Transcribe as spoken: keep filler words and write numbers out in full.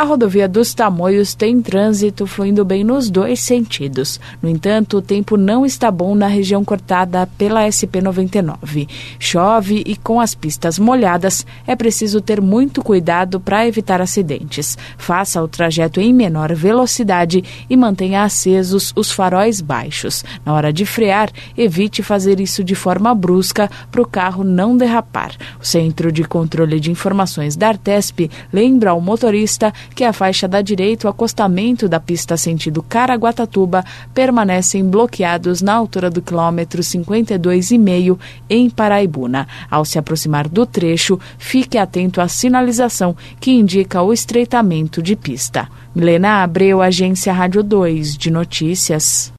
A rodovia dos Tamoios tem trânsito fluindo bem nos dois sentidos. No entanto, o tempo não está bom na região cortada pela S P noventa e nove. Chove e com as pistas molhadas, é preciso ter muito cuidado para evitar acidentes. Faça o trajeto em menor velocidade e mantenha acesos os faróis baixos. Na hora de frear, evite fazer isso de forma brusca para o carro não derrapar. O Centro de Controle de Informações da Artesp lembra ao motorista que a faixa da direita, o acostamento da pista sentido Caraguatatuba, permanecem bloqueados na altura do quilômetro cinquenta e dois e meio em Paraibuna. Ao se aproximar do trecho, fique atento à sinalização que indica o estreitamento de pista. Milena Abreu, Agência Rádio dois de Notícias.